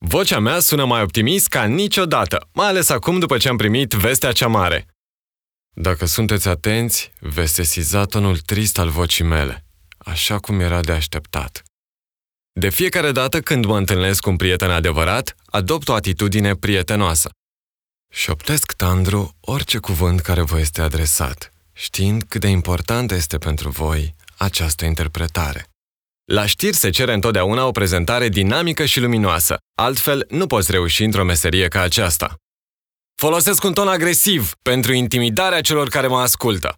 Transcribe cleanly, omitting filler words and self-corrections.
Vocea mea sună mai optimist ca niciodată, mai ales acum după ce am primit vestea cea mare. Dacă sunteți atenți, veți sesiza tonul trist al vocii mele, așa cum era de așteptat. De fiecare dată când mă întâlnesc cu un prieten adevărat, adopt o atitudine prietenoasă. Șoptesc tandru orice cuvânt care vă este adresat, știind cât de importantă este pentru voi această interpretare. La știri se cere întotdeauna o prezentare dinamică și luminoasă, altfel nu poți reuși într-o meserie ca aceasta. Folosesc un ton agresiv pentru intimidarea celor care mă ascultă.